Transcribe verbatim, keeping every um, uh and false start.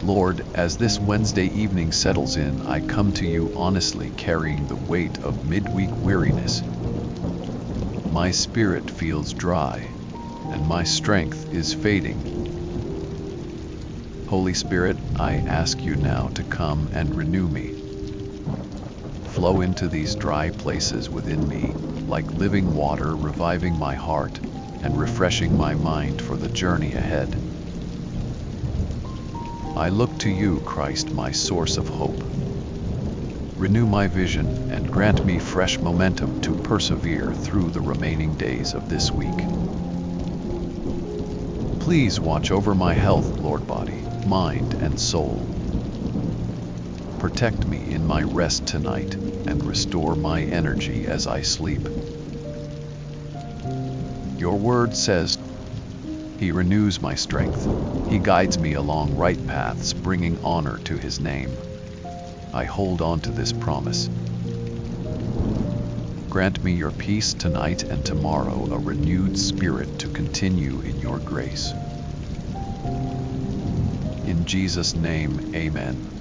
Lord, as this Wednesday evening settles in, I come to you honestly carrying the weight of midweek weariness. My spirit feels dry, and my strength is fading. Holy Spirit, I ask you now to come and renew me. Flow into these dry places within me, like living water, reviving my heart and refreshing my mind for the journey ahead. I look to you, Christ, my source of hope. Renew my vision and grant me fresh momentum to persevere through the remaining days of this week. Please watch over my health, Lord, body, mind, and soul. Protect me in my rest tonight and restore my energy as I sleep. Your word says, He renews my strength. He guides me along right paths, bringing honor to His name. I hold on to this promise. Grant me your peace tonight and tomorrow, a renewed spirit to continue in your grace. In Jesus' name, amen.